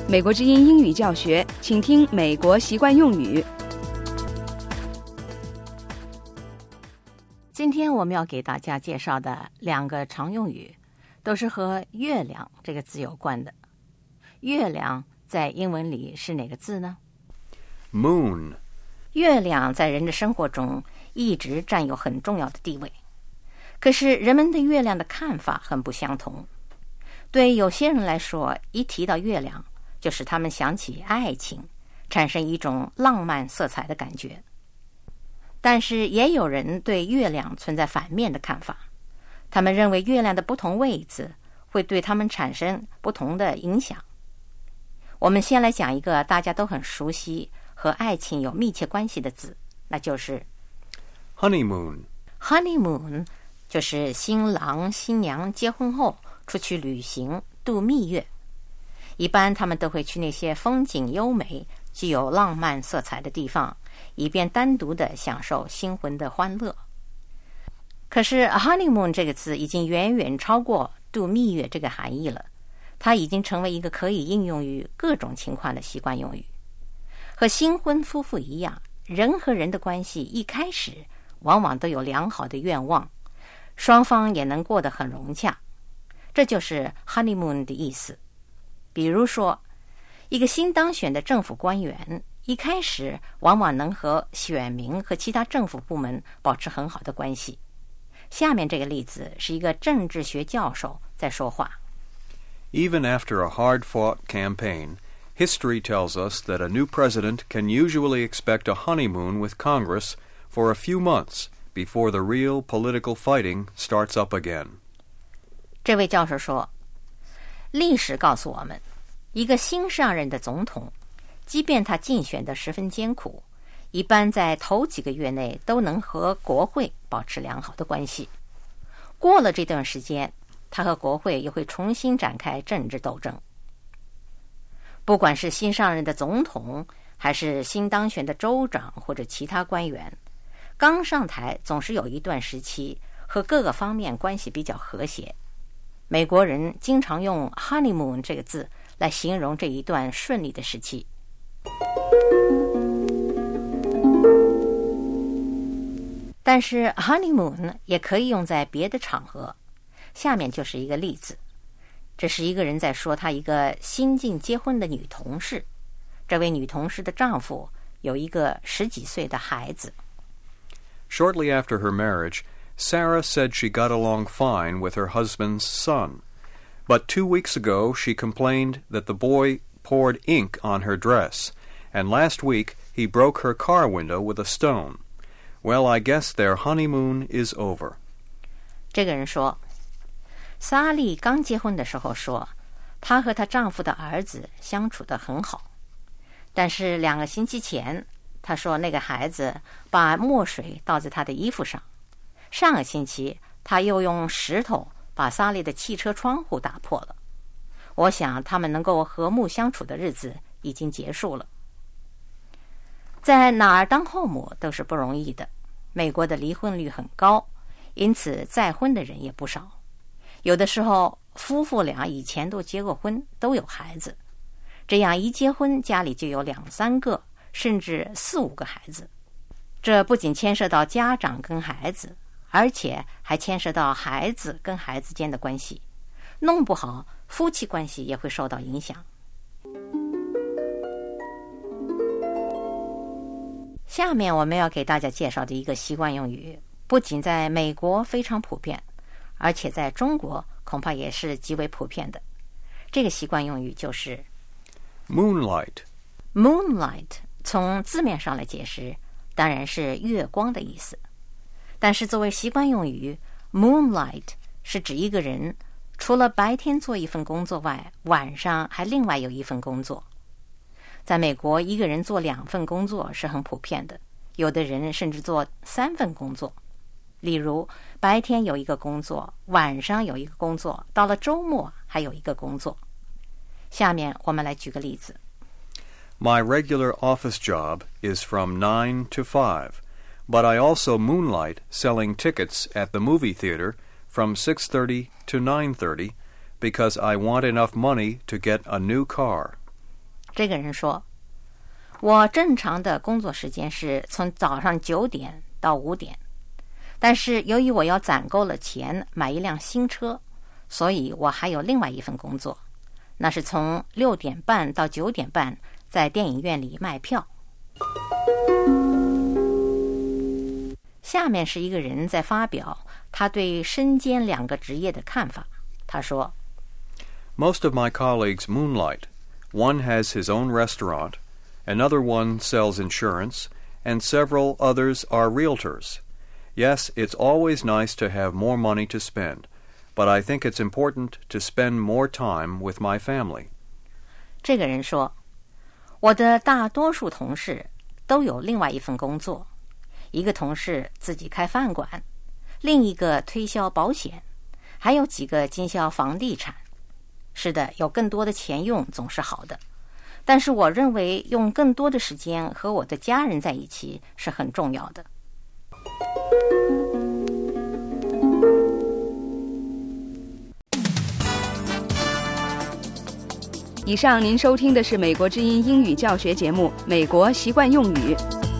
美国之音英语教学，请听美国习惯用语。 今天我们要给大家介绍的两个常用语，都是和月亮这个字有关的。月亮在英文里是哪个字呢？ Moon。 月亮在人的生活中一直占有很重要的地位，可是人们对月亮的看法很不相同。对有些人来说，一提到月亮就使他们想起爱情，产生一种浪漫色彩的感觉。但是也有人对月亮存在反面的看法，他们认为月亮的不同位置会对他们产生不同的影响。我们先来讲一个大家都很熟悉和爱情有密切关系的字，那就是 honeymoon。 honeymoon 就是新郎新娘结婚后出去旅行度蜜月，一般他们都会去那些风景优美具有浪漫色彩的地方，以便单独地享受新婚的欢乐。可是 honeymoon 这个字已经远远超过度蜜月这个含义了，它已经成为一个可以应用于各种情况的习惯用语。和新婚夫妇一样，人和人的关系一开始往往都有良好的愿望，双方也能过得很融洽，这就是 honeymoon 的意思。比如说，一个新当选的政府官员一开始往往能和选民和其他政府部门保持很好的关系。下面这个例子是一个政治学教授在说话。 Even after a hard-fought campaign, history tells us that a new president can usually expect a honeymoon with Congress for a few months before the real political fighting starts up again. 这位教授说，历史告诉我们，一个新上任的总统，即便他竞选得十分艰苦，一般在头几个月内都能和国会保持良好的关系。过了这段时间，他和国会又会重新展开政治斗争。不管是新上任的总统，还是新当选的州长或者其他官员，刚上台总是有一段时期和各个方面关系比较和谐。美国人经常用 honeymoon 这个字来形容这一段顺利的时期。但是 honeymoon 也可以用在别的场合，下面就是一个例子。这是一个人在说他一个新近结婚的女同事，这位女同事的丈夫有一个10几岁的孩子。 Shortly after her marriage, Sarah said she got along fine with her husband's son. But 2 weeks ago, she complained that the boy poured ink on her dress, and last week he broke her car window with a stone. Well, I guess their honeymoon is over. 这个人说，莎莉刚结婚的时候说，她和她丈夫的儿子相处得很好。但是2个星期前，她说那个孩子把墨水倒在她的衣服上。上个星期，她又用石头把莎莉的汽车窗户打破了。我想他们能够和睦相处的日子已经结束了。在哪儿当后母都是不容易的，美国的离婚率很高，因此再婚的人也不少。有的时候夫妇俩以前都结过婚，都有孩子，这样一结婚家里就有2、3个甚至4、5个孩子。这不仅牵涉到家长跟孩子，而且还牵涉到孩子跟孩子间的关系，弄不好夫妻关系也会受到影响。下面我们要给大家介绍的一个习惯用语，不仅在美国非常普遍，而且在中国恐怕也是极为普遍的。这个习惯用语就是 Moonlight。 Moonlight 从字面上来解释，当然是月光的意思。但是作为习惯用语， Moonlight 是指一个人除了白天做一份工作外，晚上还另外有一份工作。在美国，一个人做2份工作是很普遍的，有的人甚至做3份工作。例如，白天有一个工作，晚上有一个工作，到了周末还有一个工作。下面我们来举个例子。 My regular office job is from 9 to 5, but I also moonlight selling tickets at the movie theater from 6:30 to 9:30 because I want enough money to get a new car. 这个人说，我正常的工作时间是从早上9点到5点，但是由于我要攒够了钱买一辆新车，所以我还有另外一份工作，那是从6点半到9点半在电影院里卖票。下面是一个人在发表他对身兼2个职业的看法。他说， Most of my colleagues moonlight. One has his own restaurant, another one sells insurance, and several others are realtors. Yes, it's always nice to have more money to spend, but I think it's important to spend more time with my family. 这个人说，我的大多数同事都有另外一份工作，一个同事自己开饭馆，另一个推销保险，还有几个经销房地产。是的，有更多的钱用总是好的，但是我认为用更多的时间和我的家人在一起是很重要的。 以上您收听的是美国之音英语教学节目《美国习惯用语》。